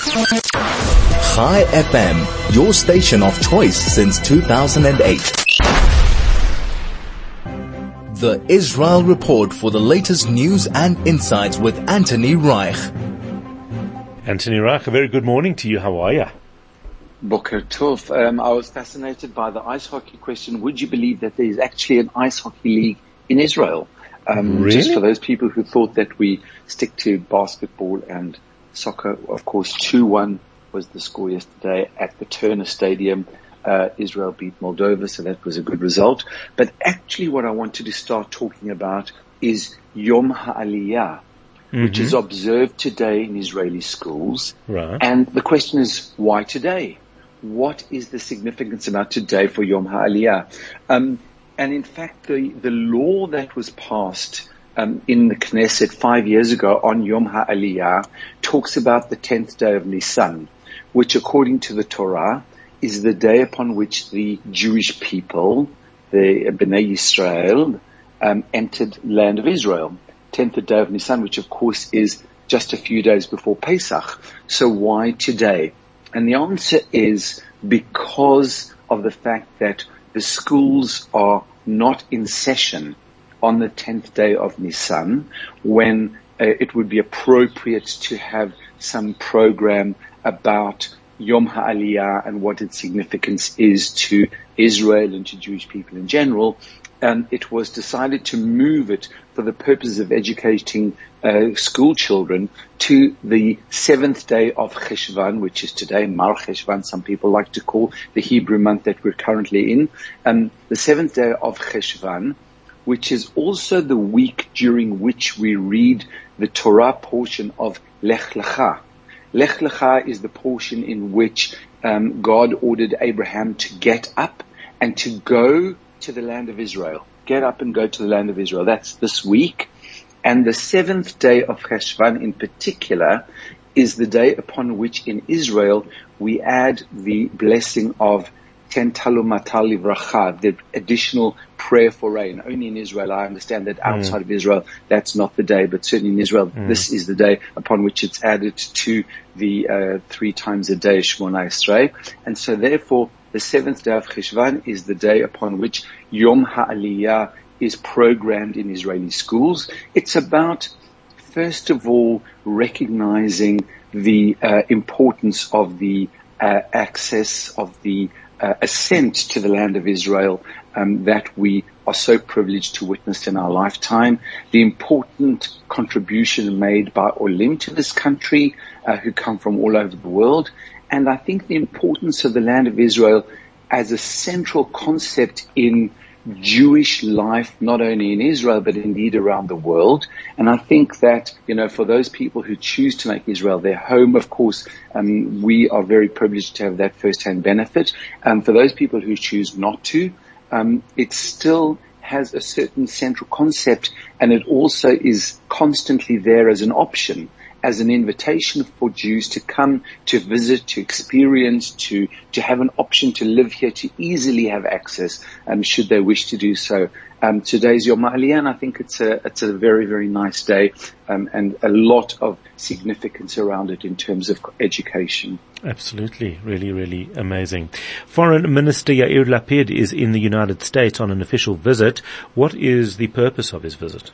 Chai FM, your station of choice since 2008. The Israel Report for the latest news and insights with Anthony Reich. Anthony Reich, a very good morning to you. How are you? Boker Tov. I was fascinated by the ice hockey question. Would you believe that there is actually an ice hockey league in Israel? Really? Just for those people who thought that we stick to basketball and soccer, of course, 2-1 was the score yesterday at the Turner Stadium. Israel beat Moldova, so that was a good result. But actually what I wanted to start talking about is Yom HaAliyah, which is observed today in Israeli schools. Right. And the question is, why today? What is the significance about today for Yom HaAliyah? And in fact, the law that was passed in the Knesset 5 years ago on Yom HaAliyah talks about the 10th day of Nisan, which according to the Torah is the day upon which the Jewish people, the Bnei Yisrael, entered the land of Israel. 10th day of Nisan, which of course is just a few days before Pesach. So why today? And the answer is because of the fact that the schools are not in session on the 10th day of Nisan, when it would be appropriate to have some program about Yom HaAliyah and what its significance is to Israel and to Jewish people in general. It was decided to move it for the purpose of educating school children to the 7th day of Cheshvan, which is today, Mar Cheshvan, some people like to call the Hebrew month that we're currently in. The 7th day of Cheshvan, which is also the week during which we read the Torah portion of Lech Lecha. Lech Lecha is the portion in which God ordered Abraham to get up and to go to the land of Israel. Get up and go to the land of Israel. That's this week. And the 7th day of Cheshvan in particular is the day upon which in Israel we add the blessing of Ten Talumatal Livracha, the additional prayer for rain. Only in Israel, I understand that outside of Israel, that's not the day, but certainly in Israel, this is the day upon which it's added to the 3 times a day Shmona Esrei. And so therefore, the 7th day of Cheshvan is the day upon which Yom HaAliyah is programmed in Israeli schools. It's about, first of all, recognizing the importance of the access of the ascent to the land of Israel that we are so privileged to witness in our lifetime, the important contribution made by Olim to this country who come from all over the world, and I think the importance of the land of Israel as a central concept in Jewish life, not only in Israel, but indeed around the world. And I think that, for those people who choose to make Israel their home, of course, we are very privileged to have that first-hand benefit. For those people who choose not to, it still has a certain central concept, and it also is constantly there as an option, as an invitation for Jews to come, to visit, to experience, to have an option to live here, to easily have access, should they wish to do so. Today's Yom HaAliyah, and I think it's a very, very nice day, and a lot of significance around it in terms of education. Absolutely. Really, really amazing. Foreign Minister Yair Lapid is in the United States on an official visit. What is the purpose of his visit?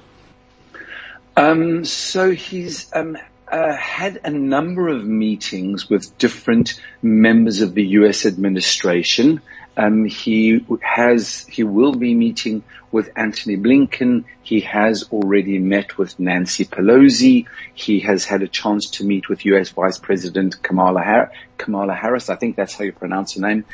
So he's had a number of meetings with different members of the U.S. administration. He will be meeting with Antony Blinken. He has already met with Nancy Pelosi. He has had a chance to meet with U.S. Vice President Kamala Harris. I think that's how you pronounce her name.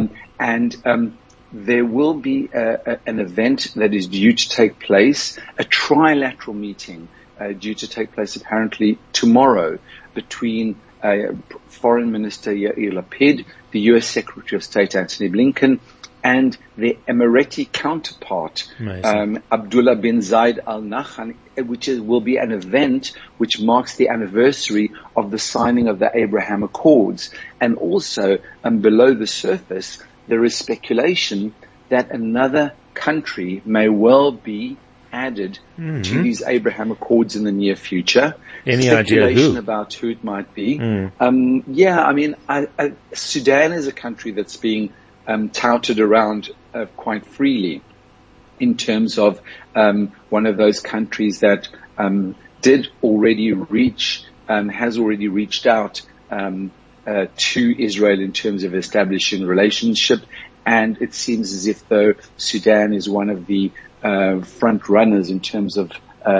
There will be an event that is due to take place, a trilateral meeting due to take place apparently tomorrow between Foreign Minister Yair Lapid, the U.S. Secretary of State Antony Blinken, and their Emirati counterpart, Abdullah bin Zayed Al Nahyan, which will be an event which marks the anniversary of the signing of the Abraham Accords. And also, below the surface, there is speculation that another country may well be added to these Abraham Accords in the near future. Any idea who? About who it might be. Sudan is a country that's being touted around quite freely in terms of one of those countries that did already reach, has already reached out to Israel in terms of establishing a relationship. And it seems as if though Sudan is one of the front runners in terms of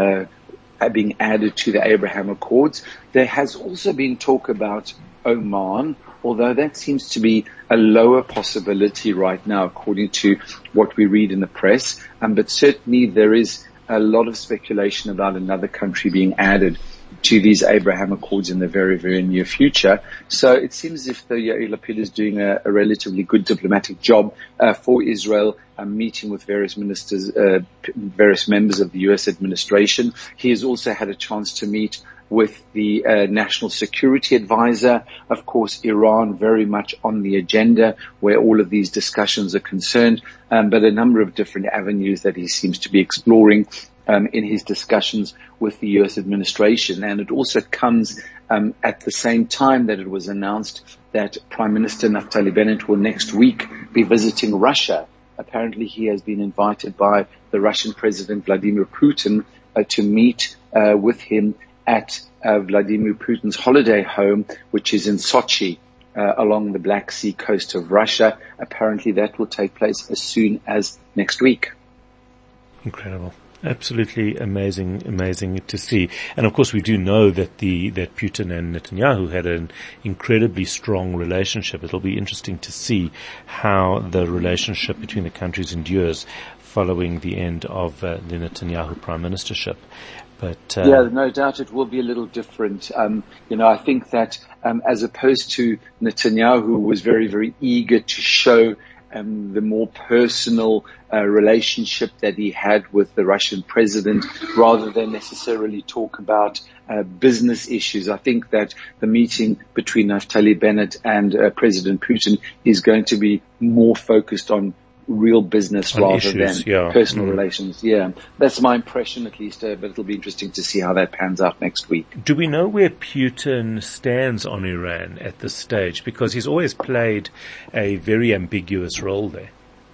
being added to the Abraham Accords. There has also been talk about Oman, although that seems to be a lower possibility right now, according to what we read in the press. But certainly there is a lot of speculation about another country being added to these Abraham Accords in the very, very near future. So it seems as if the Yair Lapid is doing a relatively good diplomatic job for Israel, meeting with various ministers, various members of the U.S. administration. He has also had a chance to meet with the National Security Advisor. Of course, Iran very much on the agenda where all of these discussions are concerned, but a number of different avenues that he seems to be exploring in his discussions with the U.S. administration. And it also comes at the same time that it was announced that Prime Minister Naftali Bennett will next week be visiting Russia. Apparently he has been invited by the Russian President Vladimir Putin to meet with him at Vladimir Putin's holiday home, which is in Sochi, along the Black Sea coast of Russia. Apparently that will take place as soon as next week. Incredible. Absolutely amazing to see. And of course we do know that that Putin and Netanyahu had an incredibly strong relationship. It'll be interesting to see how the relationship between the countries endures following the end of the Netanyahu prime ministership. But no doubt it will be a little different. I think that as opposed to Netanyahu, who was very, very eager to show the more personal relationship that he had with the Russian president, rather than necessarily talk about business issues. I think that the meeting between Naftali Bennett and President Putin is going to be more focused on real business rather than personal relations. Yeah, that's my impression at least, but it'll be interesting to see how that pans out next week. Do we know where Putin stands on Iran at this stage? Because he's always played a very ambiguous role there.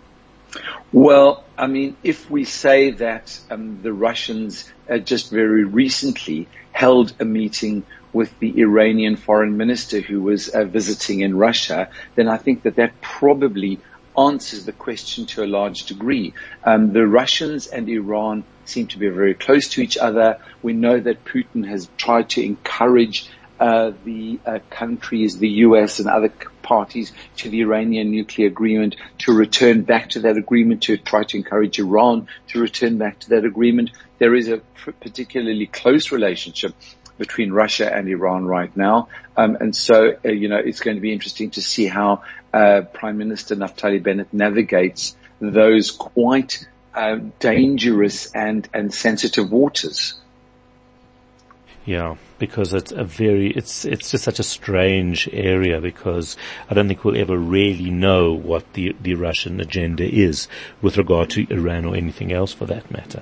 Well, I mean, if we say that the Russians just very recently held a meeting with the Iranian foreign minister who was visiting in Russia, then I think that probably answers the question to a large degree. The Russians and Iran seem to be very close to each other. We know that Putin has tried to encourage the countries, the US and other parties to the Iranian nuclear agreement to return back to that agreement, to try to encourage Iran to return back to that agreement. There is a particularly close relationship between Russia and Iran right now. And so, it's going to be interesting to see how Prime Minister Naftali Bennett navigates those quite dangerous and sensitive waters. Yeah, because it's just such a strange area, because I don't think we'll ever really know what the Russian agenda is with regard to Iran or anything else for that matter.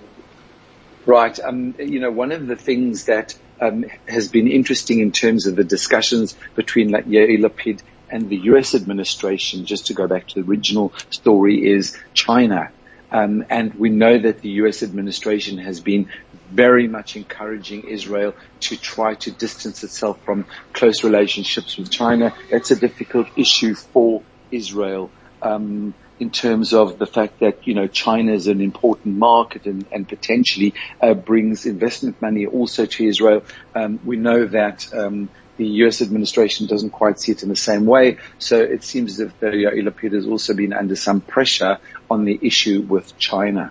Right. One of the things that has been interesting in terms of the discussions between Yair Lapid and the U.S. administration, just to go back to the original story, is China. And we know that the U.S. administration has been very much encouraging Israel to try to distance itself from close relationships with China. That's a difficult issue for Israel, in terms of the fact that, China is an important market and potentially brings investment money also to Israel. We know that the U.S. administration doesn't quite see it in the same way. So it seems as if Yair Lapid has also been under some pressure on the issue with China.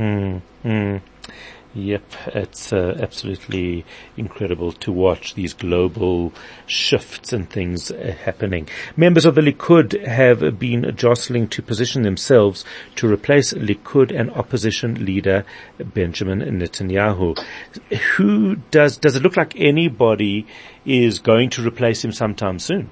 Yep, it's absolutely incredible to watch these global shifts and things happening. Members of the Likud have been jostling to position themselves to replace Likud and opposition leader Benjamin Netanyahu. Does it look like anybody is going to replace him sometime soon?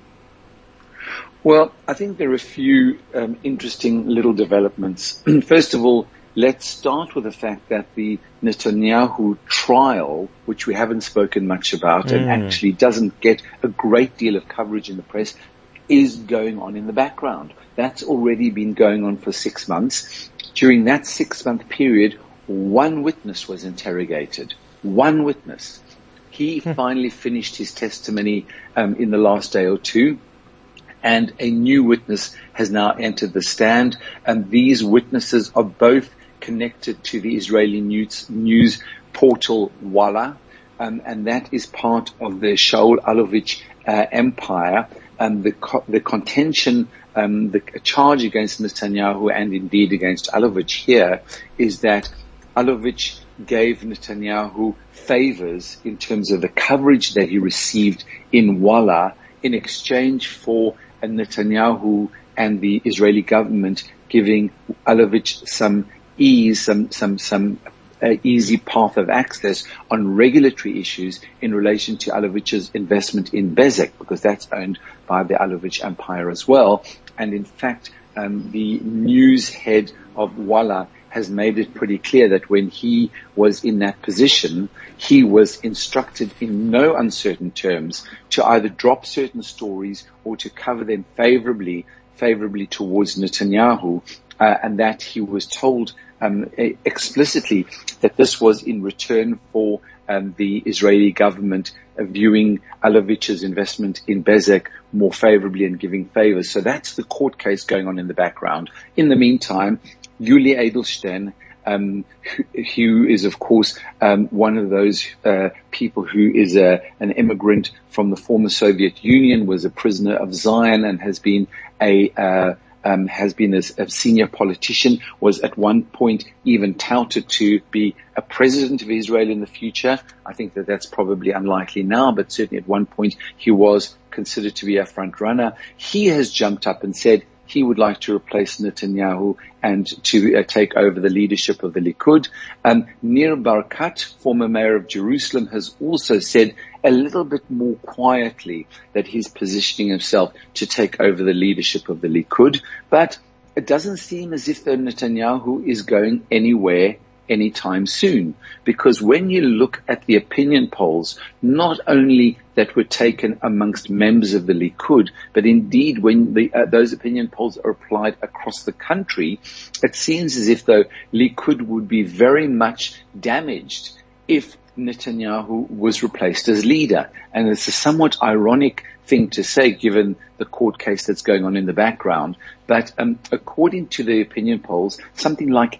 Well, I think there are a few interesting little developments. First of all, let's start with the fact that the Netanyahu trial, which we haven't spoken much about and actually doesn't get a great deal of coverage in the press, is going on in the background. That's already been going on for 6 months. During that 6-month period, one witness was interrogated. One witness. He finally finished his testimony in the last day or two, and a new witness has now entered the stand. And these witnesses are both connected to the Israeli news portal Walla, and that is part of the Shaul Alovich empire. The contention, the charge against Netanyahu and indeed against Alovich here is that Alovich gave Netanyahu favors in terms of the coverage that he received in Walla in exchange for Netanyahu and the Israeli government giving Alovich some ease, some easy path of access on regulatory issues in relation to Alovich's investment in Bezek, because that's owned by the Alovich empire as well. And in fact, the news head of Walla has made it pretty clear that when he was in that position, he was instructed in no uncertain terms to either drop certain stories or to cover them favorably towards Netanyahu, and that he was told explicitly that this was in return for the Israeli government viewing Alovich's investment in Bezek more favorably and giving favors. So that's the court case going on in the background. In the meantime, Yuli Edelstein, who is, of course, one of those people who is an immigrant from the former Soviet Union, was a prisoner of Zion and has been a senior politician, was at one point even touted to be a president of Israel in the future. I think that that's probably unlikely now, but certainly at one point he was considered to be a front runner. He has jumped up and said he would like to replace Netanyahu and to take over the leadership of the Likud. Nir Barkat, former mayor of Jerusalem, has also said a little bit more quietly that he's positioning himself to take over the leadership of the Likud. But it doesn't seem as if Netanyahu is going anywhere anytime soon, because when you look at the opinion polls, not only that were taken amongst members of the Likud, but indeed when those opinion polls are applied across the country, it seems as if though Likud would be very much damaged if Netanyahu was replaced as leader. And it's a somewhat ironic thing to say given the court case that's going on in the background. But according to the opinion polls, something like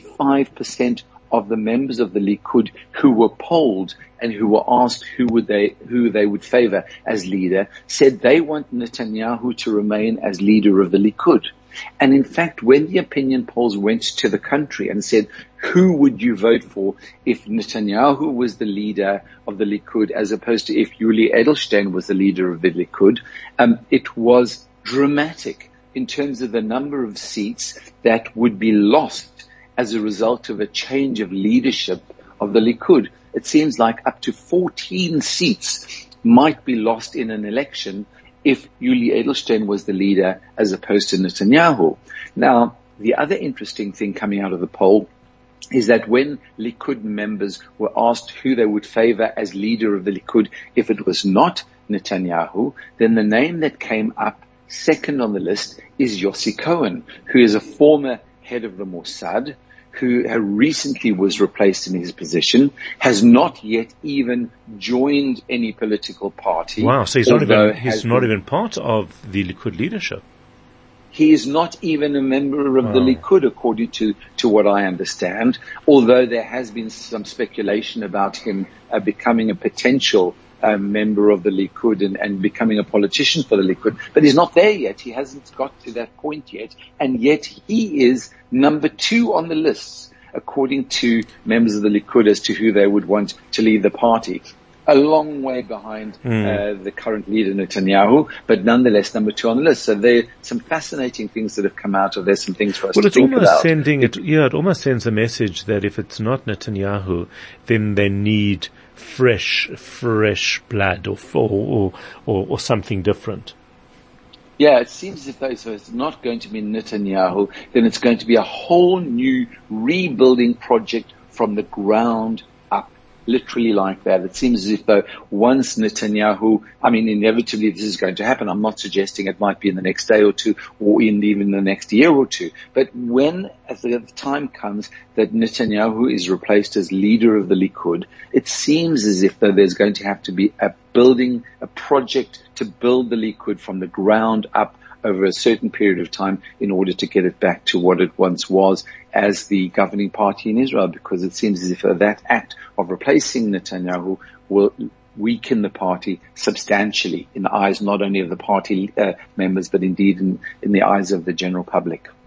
85% of the members of the Likud who were polled and who were asked who they would favor as leader said they want Netanyahu to remain as leader of the Likud. And in fact, when the opinion polls went to the country and said, who would you vote for if Netanyahu was the leader of the Likud as opposed to if Yuli Edelstein was the leader of the Likud, it was dramatic in terms of the number of seats that would be lost as a result of a change of leadership of the Likud. It seems like up to 14 seats might be lost in an election if Yuli Edelstein was the leader as opposed to Netanyahu. Now, the other interesting thing coming out of the poll is that when Likud members were asked who they would favor as leader of the Likud, if it was not Netanyahu, then the name that came up second on the list is Yossi Cohen, who is a former head of the Mossad, who recently was replaced in his position, has not yet even joined any political party. Wow, so he's not even part of the Likud leadership. He is not even a member of the Likud, according to what I understand, although there has been some speculation about him becoming a potential member of the Likud and becoming a politician for the Likud. But he's not there yet. He hasn't got to that point yet. And yet he is number 2 on the list, according to members of the Likud, as to who they would want to lead the party. A long way behind the current leader, Netanyahu, but nonetheless number 2 on the list. So there are some fascinating things that have come out of there, some things for us to think about. It almost sends a message that if it's not Netanyahu, then they need fresh blood or something different. Yeah, it seems as if though, so it's not going to be Netanyahu, then it's going to be a whole new rebuilding project from the ground up, literally like that. It seems as if though once Netanyahu, I mean, inevitably this is going to happen. I'm not suggesting it might be in the next day or two or in even the next year or two. But when, as the time comes that Netanyahu is replaced as leader of the Likud, it seems as if though there's going to have to be a project to build the Likud from the ground up over a certain period of time in order to get it back to what it once was as the governing party in Israel, because it seems as if that act of replacing Netanyahu will weaken the party substantially in the eyes not only of the party members, but indeed in the eyes of the general public.